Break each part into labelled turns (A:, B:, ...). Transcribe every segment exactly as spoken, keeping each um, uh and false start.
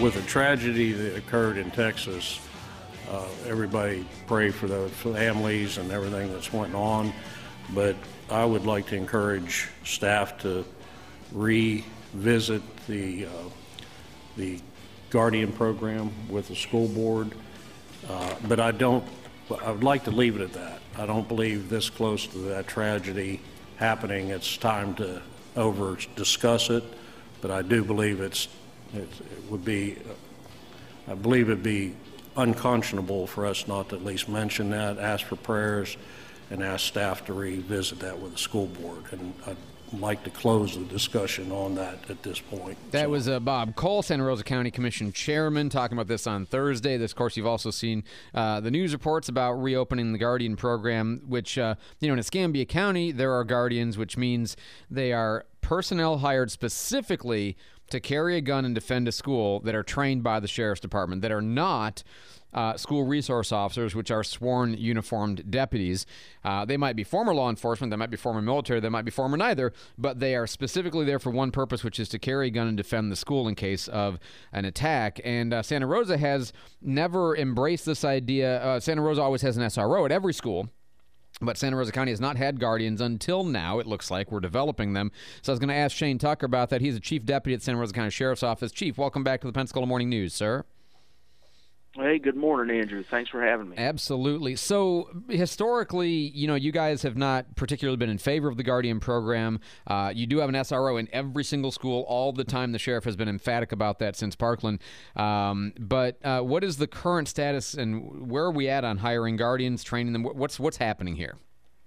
A: with the tragedy that occurred in Texas, uh, everybody pray for the families and everything that's went on. But I would like to encourage staff to revisit the uh, the Guardian program with the school board. Uh, but I don't. I would like to leave it at that. I don't believe this close to that tragedy happening, it's time to over discuss it. But I do believe it's it, it would be. I believe it'd be unconscionable for us not to at least mention that, ask for prayers, and ask staff to revisit that with the school board. And I'd like to close the discussion on that at this point.
B: That
A: so.
B: was uh, Bob Cole, Santa Rosa County Commission Chairman, talking about this on Thursday. This, of course, you've also seen uh, the news reports about reopening the Guardian program, which, uh, you know, in Escambia County, there are Guardians, which means they are personnel hired specifically to carry a gun and defend a school that are trained by the Sheriff's Department, that are not Uh, school resource officers, which are sworn uniformed deputies. Uh, they might be former law enforcement, they might be former military, they might be former neither, but they are specifically there for one purpose, which is to carry a gun and defend the school in case of an attack. And uh, Santa Rosa has never embraced this idea. Uh, Santa Rosa always has an S R O at every school. But Santa Rosa County has not had Guardians until now, it looks like. We're developing them. So I was going to ask Shane Tucker about that. He's a chief deputy at Santa Rosa County Sheriff's Office. Chief, welcome back to the Pensacola Morning News, sir.
C: Hey, good morning, Andrew. Thanks for having me.
B: Absolutely. So historically, you know, you guys have not particularly been in favor of the Guardian program. Uh, you do have an S R O in every single school all the time. The sheriff has been emphatic about that since Parkland. Um, but uh, what is the current status, and where are we at on hiring Guardians, training them? What's what's happening here?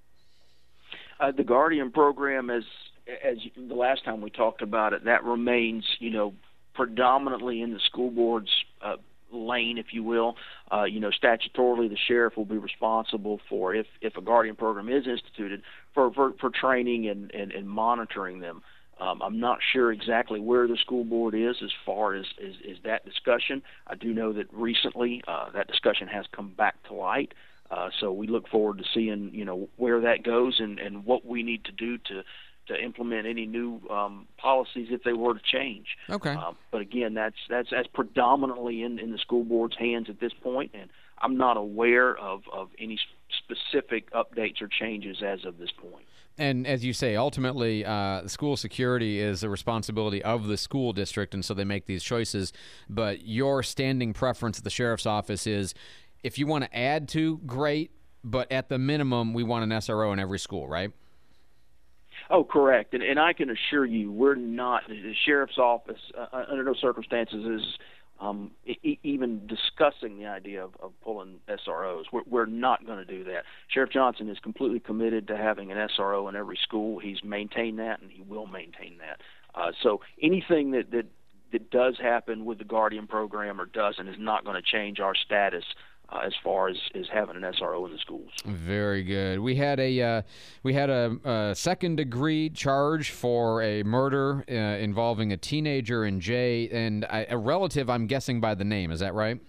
C: Uh, the Guardian program, as as the last time we talked about it, that remains, you know, predominantly in the school board's uh, lane, if you will. Uh, you know, statutorily, the sheriff will be responsible for, if, if a Guardian program is instituted, for for, for training and, and, and monitoring them. Um, I'm not sure exactly where the school board is as far as, as, as that discussion. I do know that recently uh, that discussion has come back to light. Uh, so we look forward to seeing, you know, where that goes and, and what we need to do to to implement any new um, policies if they were to change.
B: Okay.
C: Uh, but again, that's that's that's predominantly in, in the school board's hands at this point, and I'm not aware of, of any specific updates or changes as of this point.
B: And as you say, ultimately, uh, school security is a responsibility of the school district, and so they make these choices. But your standing preference at the sheriff's office is, if you want to add to, great, but at the minimum, we want an S R O in every school, right?
C: Oh, correct. And, and I can assure you, we're not, the sheriff's office, uh, under no circumstances, is um, e- even discussing the idea of, of pulling S R Os. We're, we're not going to do that. Sheriff Johnson is completely committed to having an S R O in every school. He's maintained that, and he will maintain that. Uh, so anything that, that, that does happen with the Guardian program or doesn't is not going to change our status Uh, as far as, as having an S R O in the schools. Very
B: good. We had a uh, we had a, a second degree charge for a murder uh, involving a teenager in Jay and a, a relative, I'm guessing by the name. Is that right?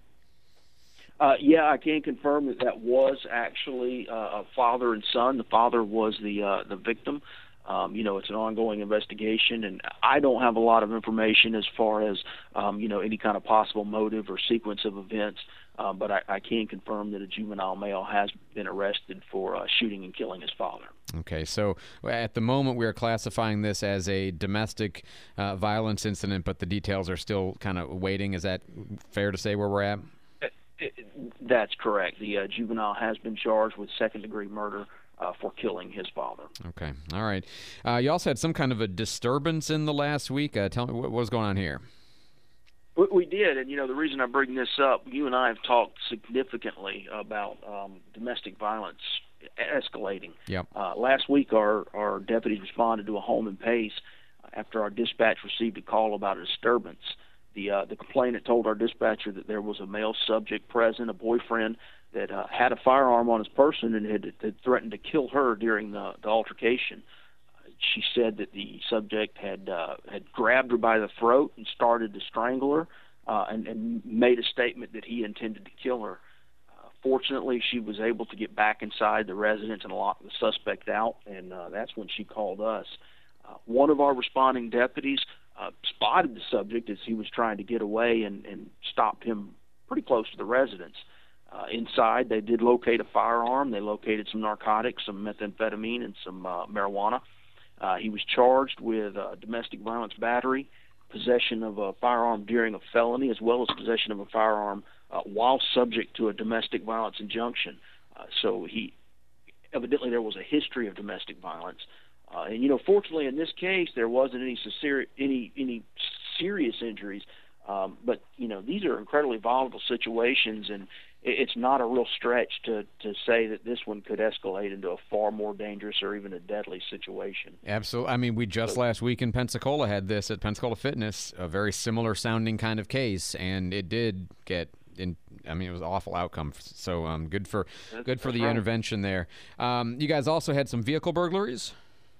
C: Uh, yeah, I can confirm that that was actually uh, a father and son. The father was the uh, the victim. Um, you know, it's an ongoing investigation, and I don't have a lot of information as far as, um, you know, any kind of possible motive or sequence of events, uh, but I, I can confirm that a juvenile male has been arrested for uh, shooting and killing his father.
B: Okay, so at the moment we are classifying this as a domestic uh, violence incident, but the details are still kind of waiting. Is that fair to say where we're at?
C: It, it, that's correct. The uh, juvenile has been charged with second-degree murder Uh, for killing his father.
B: Okay. All right. Uh, you also had some kind of a disturbance in the last week. Uh, tell me what was going on here.
C: We, we did, and you know the reason I bring this up, you and I have talked significantly about um, domestic violence escalating.
B: Yep.
C: Uh, last week, our our deputies responded to a home in Pace after our dispatch received a call about a disturbance. The uh, the complainant told our dispatcher that there was a male subject present, a boyfriend that uh, had a firearm on his person and had, had threatened to kill her during the, the altercation. Uh, she said that the subject had uh, had grabbed her by the throat and started to strangle her, uh, and, and made a statement that he intended to kill her. Uh, fortunately, she was able to get back inside the residence and lock the suspect out, and uh, that's when she called us. Uh, one of our responding deputies uh, spotted the subject as he was trying to get away and, and stopped him pretty close to the residence. Uh, inside, they did locate a firearm. They located some narcotics, some methamphetamine, and some uh, marijuana. Uh, he was charged with uh, domestic violence battery, possession of a firearm during a felony, as well as possession of a firearm uh, while subject to a domestic violence injunction. Uh, so he evidently there was a history of domestic violence. Uh, and, you know, fortunately in this case, there wasn't any ser- any any serious injuries. Um, but, you know, these are incredibly volatile situations, and it's not a real stretch to, to say that this one could escalate into a far more dangerous or even a deadly situation.
B: Absolutely. I mean, we just last week in Pensacola had this at Pensacola Fitness, a very similar sounding kind of case, and it did get in. I mean, it was an awful outcome. So um, good for
C: That's,
B: good for the
C: right.
B: intervention there. Um, you guys also had some vehicle burglaries?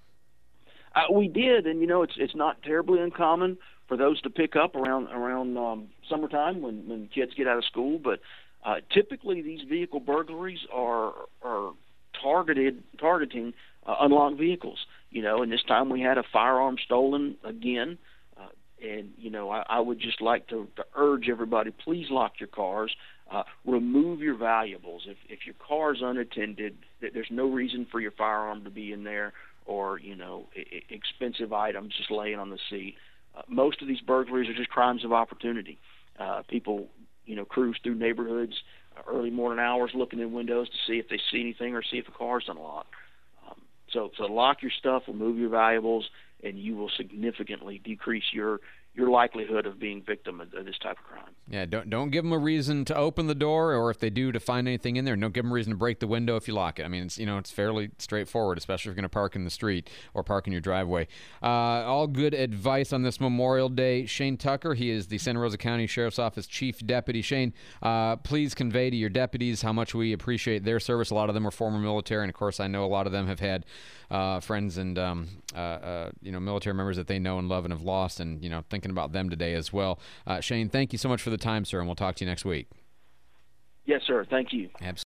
C: Uh, we did, and you know, it's it's not terribly uncommon for those to pick up around around um, summertime when, when kids get out of school. But uh, typically, these vehicle burglaries are are targeted targeting uh, unlocked vehicles. You know, and this time we had a firearm stolen again. Uh, and you know, I, I would just like to, to urge everybody: please lock your cars. Uh, remove your valuables. If if your car is unattended, there's no reason for your firearm to be in there, or, you know, I- expensive items just laying on the seat. Uh, most of these burglaries are just crimes of opportunity. Uh, people, you know, cruise through neighborhoods uh, early morning hours looking in windows to see if they see anything or see if a car's unlocked. Um, so, so lock your stuff, remove your valuables, and you will significantly decrease your your likelihood of being victim of, of this type of crime.
B: Yeah, don't don't give them a reason to open the door, or if they do, to find anything in there. Don't give them a reason to break the window if you lock it. I mean, it's you know it's fairly straightforward, especially if you're going to park in the street or park in your driveway. Uh, all good advice on this Memorial Day. Shane Tucker, he is the Santa Rosa County Sheriff's Office Chief Deputy. Shane, uh, please convey to your deputies how much we appreciate their service. A lot of them are former military, and of course, I know a lot of them have had uh, friends and um, uh, uh, you know military members that they know and love and have lost, and you know thinking about them today as well. Uh, Shane, thank you so much for the time, sir, and we'll talk to you next week.
C: Yes, sir. Thank you.
B: Absolutely.